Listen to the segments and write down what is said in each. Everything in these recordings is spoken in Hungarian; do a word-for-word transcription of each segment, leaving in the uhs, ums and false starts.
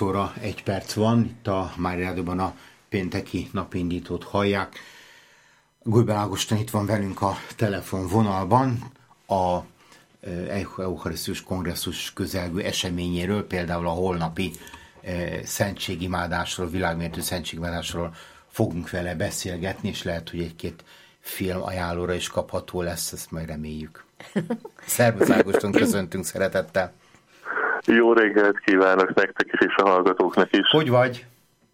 óra egy perc van, itt a Mária Rádióban a pénteki napindítót hallják. Gulben Ágoston itt van velünk a telefonvonalban a Eucharisztikus Kongresszus közelgő eseményéről, például a holnapi szentségimádásról, világméretű szentségimádásról fogunk vele beszélgetni, és lehet, hogy egy-két film ajánlóra is kapható lesz, ezt majd reméljük. Szervusz Ágoston, köszöntünk szeretettel! Jó reggelt kívánok nektek is, és a hallgatóknak is! Hogy vagy?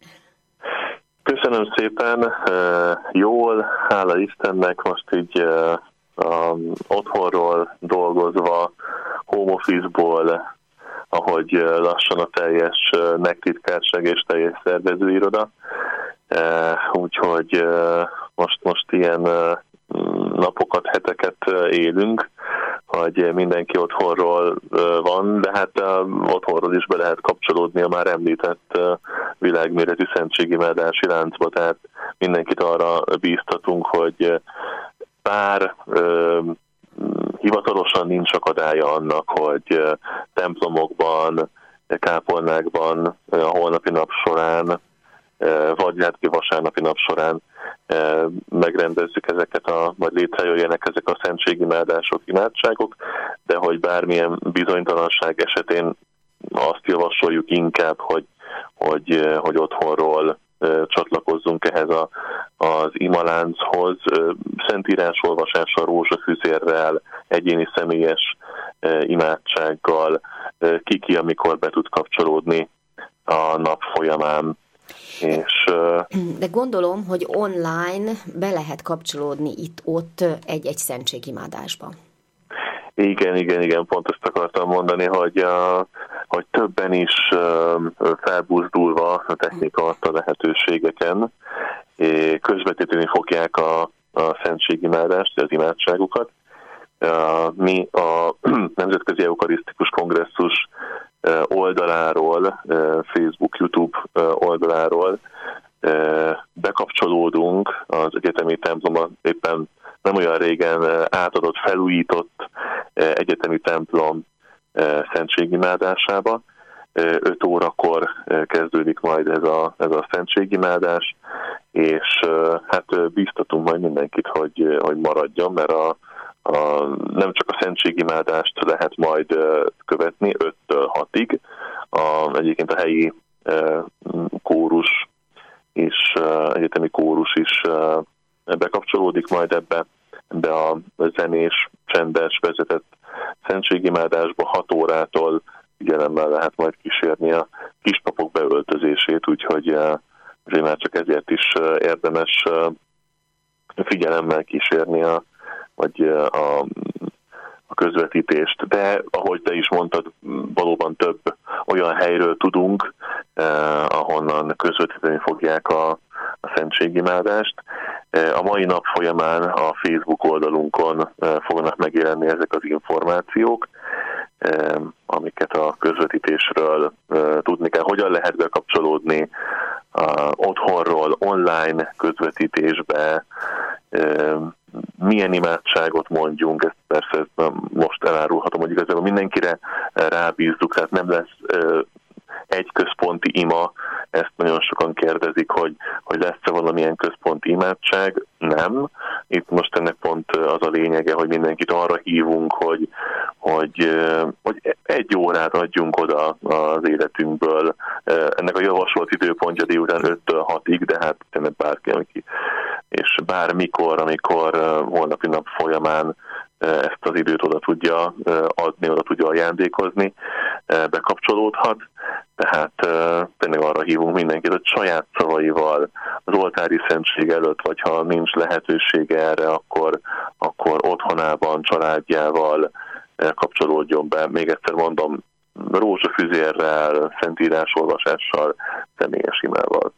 Köszönöm szépen, jól, hála Istennek, most így um, otthonról dolgozva, home office-ból, ahogy lassan a teljes nektitkárság és teljes szervezőiroda. Úgyhogy most, most ilyen napokat, heteket élünk, hogy mindenki otthonról van, de hát otthonról is be lehet kapcsolódni a már említett világméretű szentségimádási láncba, tehát mindenkit arra bíztatunk, hogy bár hivatalosan nincs akadálya annak, hogy templomokban, kápolnákban a holnapi nap során, vagy hát vasárnapi nap során megrendezzük ezeket, a, vagy létrejöjjenek ezek a szentségimádások, imádságok, de hogy bármilyen bizonytalanság esetén azt javasoljuk inkább, hogy, hogy, hogy otthonról csatlakozzunk ehhez a, az imalánchoz, szentírás olvasással, rózsafüzérrel, egyéni személyes imádsággal, ki-ki, amikor be tud kapcsolódni a nap folyamán. És, de gondolom, hogy online be lehet kapcsolódni itt-ott egy-egy szentségimádásba. Igen, igen, igen, pont ezt akartam mondani, hogy, uh, hogy többen is uh, felbuzdulva a technika adta lehetőségeken közvetíteni fogják a, a szentségimádást, az imádságokat. Uh, mi a Nemzetközi Eucharisztikus Kongresszus oldaláról, Facebook, YouTube oldaláról bekapcsolódunk az egyetemi templomba, éppen nem olyan régen átadott, felújított egyetemi templom szentségimádásába. öt órakor kezdődik majd ez a, ez a szentségimádás, és hát biztatunk majd mindenkit, hogy, hogy maradjon, mert a A, nem csak a szentségimádást lehet majd uh, követni öttől hatig. A, egyébként a helyi uh, kórus és uh, egyetemi kórus is uh, bekapcsolódik majd ebbe, ebbe a zenés, csendes, vezetett szentségimádásba. hat órától figyelemmel lehet majd kísérni a kispapok beöltözését, úgyhogy uh, azért már csak ezért is uh, érdemes uh, figyelemmel kísérni a vagy a, a közvetítést. De ahogy te is mondtad, valóban több olyan helyről tudunk, eh, ahonnan közvetíteni fogják a, a szentségimádást. Eh, a mai nap folyamán a Facebook oldalunkon eh, fognak megjelenni ezek az információk, eh, amiket a közvetítésről eh, tudni kell. Hogyan lehet bekapcsolódni a, otthonról online közvetítésbe, eh, milyen imádságot mondjunk, ezt persze most elárulhatom, hogy igazából mindenkire rábízzuk, tehát nem lesz egy központi ima, ezt nagyon sokan kérdezik, hogy, hogy lesz-e valamilyen központi imádság. Nem. Itt most ennek pont az a lényege, hogy mindenkit arra hívunk, hogy, hogy, hogy egy órát adjunk oda az életünkből. Ennek a javasolt időpontja délután öttől hatig, de hát tényleg bárki, aki, és bármikor, amikor holnapi nap folyamán ezt az időt oda tudja adni, oda tudja ajándékozni, bekapcsolódhat. Tehát tényleg arra hívunk mindenkit, hogy saját szavaival az oltári szentség előtt, vagy ha nincs lehetősége erre, akkor, akkor otthonában, családjával kapcsolódjon be. Még egyszer mondom, rózsafüzérrel, szentírásolvasással, személyes imával.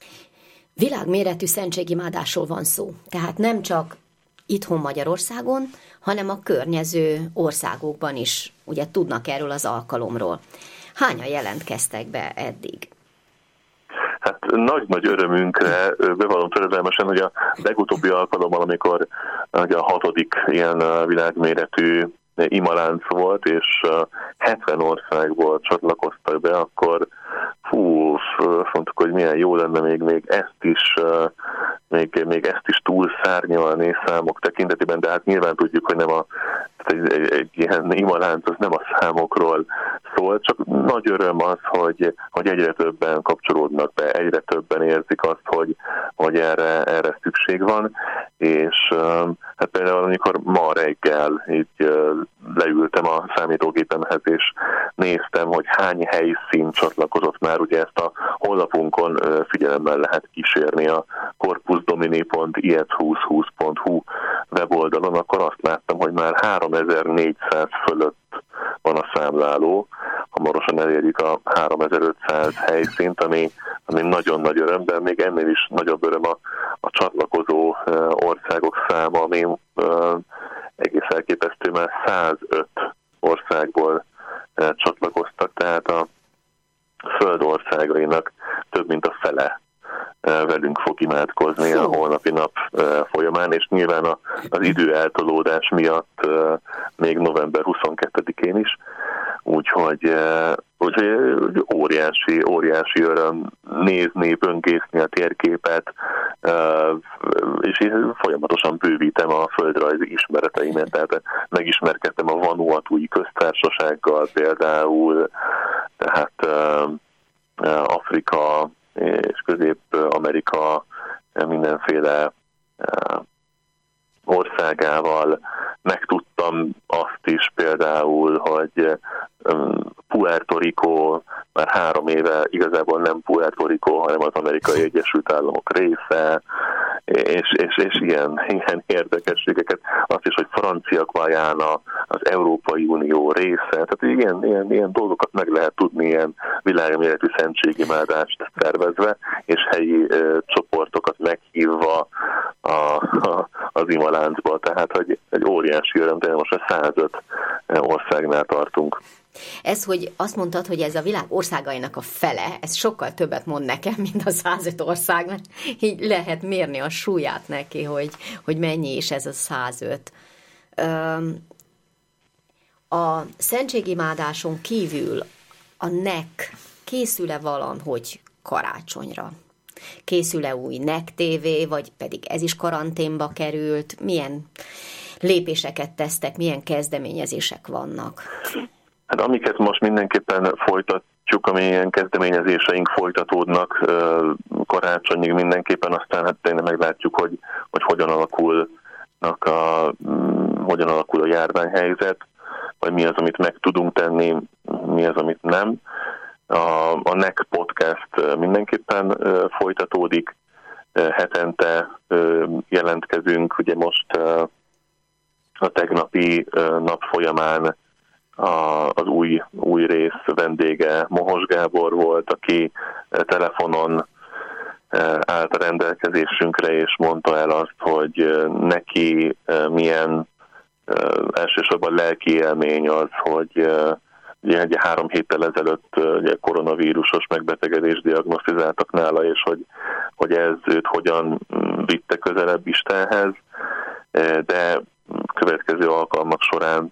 Világméretű szentségimádásról van szó. Tehát nem csak itthon Magyarországon, hanem a környező országokban is ugye tudnak erről az alkalomról. Hányan jelentkeztek be eddig? Hát nagy-nagy örömünkre bevallom töredelmesen, hogy a legutóbbi alkalommal, amikor a hatodik ilyen világméretű imalánc volt, és hetven országból csatlakoztak be, akkor fú, mondtuk, hogy milyen jó lenne még, még ezt is még, még ezt is túl szárnyalni számok tekintetében, de hát nyilván tudjuk, hogy nem a egy, egy, egy ilyen imalánc az nem a számokról szól, csak nagy öröm az, hogy, hogy egyre többen kapcsolódnak be, egyre többen érzik azt, hogy, hogy erre, erre szükség van, és hát például amikor ma reggel így leültem a számítógépemhez, és néztem, hogy hány helyszín csatlakozott már, ugye ezt a honlapunkon figyelemmel lehet kísérni a corpus domini pont i e t húsz húsz pont hu weboldalon, akkor azt láttam, hogy már háromezer-négyszáz fölött van a számláló, hamarosan elérjük a háromezer-ötszáz helyszínt, ami, ami nagyon nagy öröm, de még ennél is nagyobb öröm a, a csatlakozó országok száma, ami uh, egész elképesztő, mert százöt országból uh, csatlakoztak, tehát a föld országainak több mint a fele velünk fog imádkozni a holnapi nap folyamán, és nyilván az idő eltolódás miatt még november huszonkettedikén is, úgyhogy, úgyhogy óriási, óriási öröm nézni, böngészni a térképet, és folyamatosan bővítem a földrajzi ismereteimet, tehát megismerkedtem a Vanuatui köztársasággal például, tehát Afrika és Közép-Amerika mindenféle országával. Megtudtam azt is például, hogy Puerto Rico már három éve igazából nem Puerto Rico, hanem az Amerikai Egyesült Államok része, és, és, és ilyen, ilyen érdekességeket. Azt is, hogy Francia Guayana az Európai Unió része. Tehát ilyen, ilyen, ilyen dolgokat meg lehet tudni, ilyen világméretű szentségimádást szervezve, és helyi e, csoportokat meghívva a, a, az imaláncba. Tehát, hogy egy óriási öröm, de most a százöt országnál tartunk. Ez, hogy azt mondtad, hogy ez a világ országainak a fele, ez sokkal többet mond nekem, mint a százöt ország, mert így lehet mérni a súlyát neki, hogy, hogy mennyi is ez a százöt. A szentségimádáson kívül a en e ká készül-e valahogy karácsonyra? Készül-e új en e ká té vé, vagy pedig ez is karanténba került? Milyen lépéseket tesztek, milyen kezdeményezések vannak? Hát amiket most mindenképpen folytatjuk, amilyen kezdeményezéseink folytatódnak karácsonyig mindenképpen, aztán hát tényleg meglátjuk, hogy, hogy hogyan alakulnak a, hogyan alakul a járványhelyzet, vagy mi az, amit meg tudunk tenni, mi az, amit nem. A, a en e ká podcast mindenképpen folytatódik, hetente jelentkezünk, ugye most a tegnapi nap folyamán A, az új, új rész vendége Mohos Gábor volt, aki telefonon állt a rendelkezésünkre, és mondta el azt, hogy neki milyen elsősorban lelki élmény az, hogy ugye egy három héttel ezelőtt ugye koronavírusos megbetegedést diagnosztizáltak nála, és hogy, hogy ez őt hogyan vitte közelebb Istenhez, de következő alkalmak során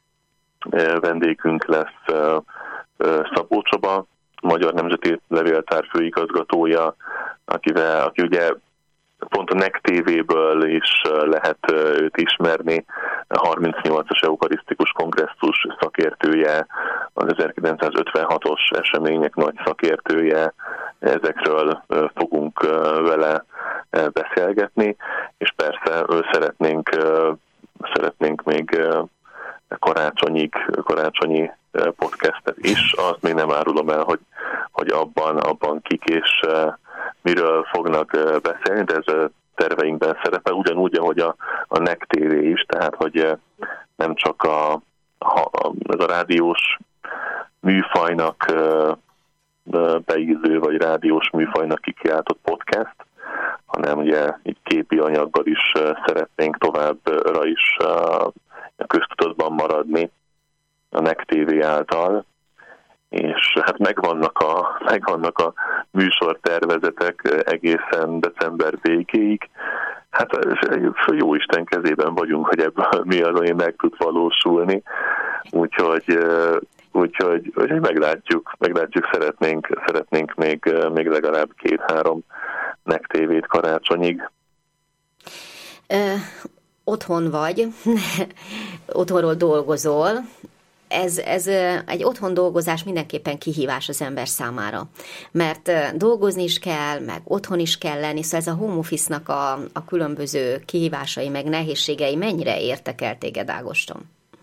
vendégünk lesz Szabó Csaba, Magyar Nemzeti Levéltár főigazgatója, akivel, aki ugye pont a en e ká té véből is lehet őt ismerni, a harmincnyolcas eukarisztikus kongresszus szakértője, az ezerkilencszázötvenhatos események nagy szakértője, ezekről fogunk vele beszélgetni, és persze szeretnénk, szeretnénk még karácsonyig, karácsonyi podcastet is, azt még nem árulom el, hogy, hogy abban, abban kik és miről fognak beszélni, de ez a terveinkben szerepel, ugyanúgy, ahogy a, a en e ká té vé is, tehát hogy nem csak a, a, ez a rádiós műfajnak beillő, vagy rádiós műfajnak kikiáltott podcast, hanem ugye így képi anyaggal is szeretnénk továbbra is köztudatban maradni a en e ká té vé által, és hát megvannak a, megvannak a műsortervezetek egészen december végéig. Hát jó Isten kezében vagyunk, hogy ebből mi az, ami meg tud valósulni. Úgyhogy, úgyhogy, úgyhogy meglátjuk, meglátjuk, szeretnénk, szeretnénk még, még legalább két-három nek tévét karácsonyig. Ö, otthon vagy, otthonról dolgozol. Ez, ez egy otthon dolgozás mindenképpen kihívás az ember számára, mert dolgozni is kell, meg otthon is kell lenni, szóval ez a home office-nak a, a különböző kihívásai, meg nehézségei mennyire értek el téged, Ágoston?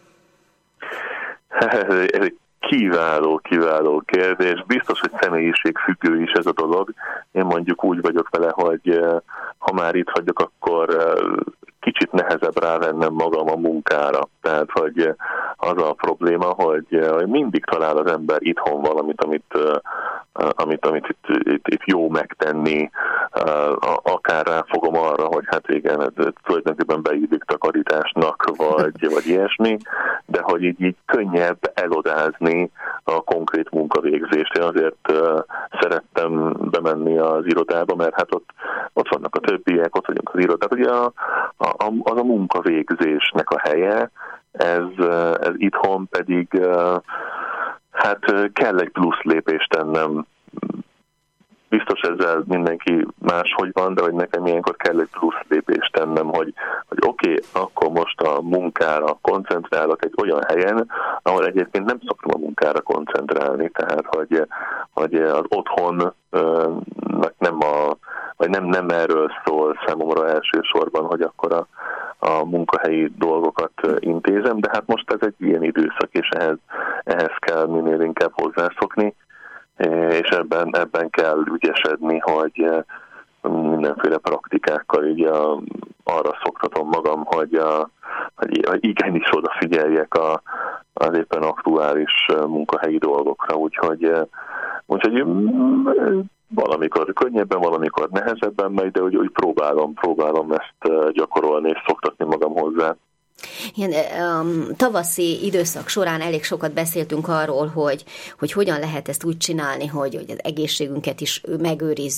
Ez egy kiváló, kiváló kérdés. Biztos, hogy személyiségfüggő is ez a dolog. Én mondjuk úgy vagyok vele, hogy ha már itt vagyok, akkor kicsit nehezebb rávennem magam a munkára. Tehát, hogy az a probléma, hogy mindig talál az ember itthon valamit, amit, amit, amit itt, itt, itt jó megtenni. Akár ráfogom arra, hogy hát igen, ez tulajdonképpen beillik takarításnak, vagy, vagy ilyesmi, de hogy így, így könnyebb elodázni a konkrét munkavégzést. Én azért szerettem bemenni az irodába, mert hát ott, ott vannak a többiek, ott vagyunk az irodában. Ugye a, a, az a munkavégzésnek a helye, ez, ez itthon pedig hát kell egy plusz lépést tennem. Biztos ezzel mindenki máshogy van, de hogy nekem ilyenkor kell egy plusz lépést tennem, hogy, hogy oké, okay, akkor most a munkára koncentrálok egy olyan helyen, ahol egyébként nem szoktam a munkára koncentrálni, tehát hogy, hogy az otthonnak nem a, vagy nem, nem erről szól számomra elsősorban, hogy akkor a, a munkahelyi dolgokat intézem, de hát most ez egy ilyen időszak, és ehhez, ehhez kell minél inkább hozzászokni, és ebben, ebben kell ügyesedni, hogy mindenféle praktikákkal így a, arra szoktatom magam, hogy, a, hogy, hogy igenis odafigyeljek a, az éppen aktuális munkahelyi dolgokra, úgyhogy, úgyhogy valamikor könnyebben, valamikor nehezebben megy, de úgy, úgy próbálom, próbálom ezt gyakorolni és szoktatni magam hozzá. Ilyen um, tavaszi időszak során elég sokat beszéltünk arról, hogy, hogy hogyan lehet ezt úgy csinálni, hogy, hogy az egészségünket is megőrizzük,